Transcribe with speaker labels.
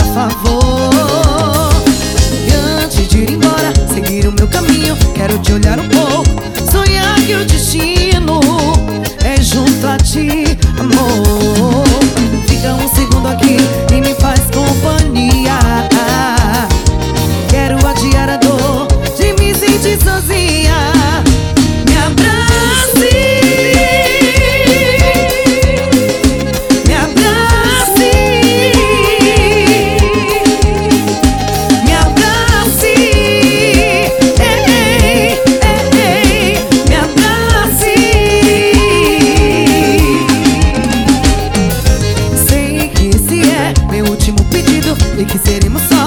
Speaker 1: favor. E antes de ir embora, seguir o meu caminho, quero te olhar um pouco, sonhar que o destino é junto a ti, amor. Fica um segundo aqui e me faz companhia. Quero adiar a dor de me sentir sozinha. Me abrace, me abrace, me abrace, ei, ei, ei, me abrace. Sei que esse é meu último pedido e que seremos só